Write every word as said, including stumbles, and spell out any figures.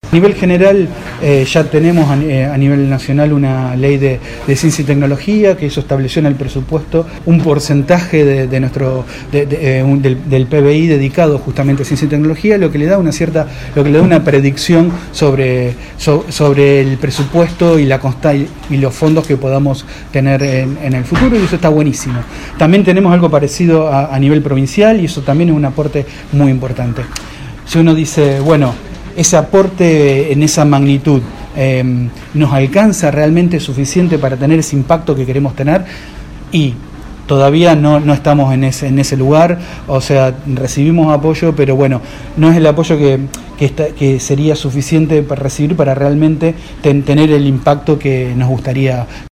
A nivel general, eh, ya tenemos a, eh, a nivel nacional una ley de, de ciencia y tecnología que eso estableció en el presupuesto un porcentaje de, de nuestro de, de, eh, un, del, del P B I dedicado justamente a ciencia y tecnología, lo que le da una cierta, lo que le da una predicción sobre, so, sobre el presupuesto y la consta y, y los fondos que podamos tener en, en el futuro, y eso está buenísimo. También tenemos algo parecido a, a nivel provincial, y eso también es un aporte muy importante. Si uno dice, bueno, ese aporte en esa magnitud eh, nos alcanza realmente suficiente para tener ese impacto que queremos tener, y todavía no, no estamos en ese, en ese lugar. O sea, recibimos apoyo, pero bueno, no es el apoyo que, que, está, que sería suficiente para recibir para realmente ten, tener el impacto que nos gustaría.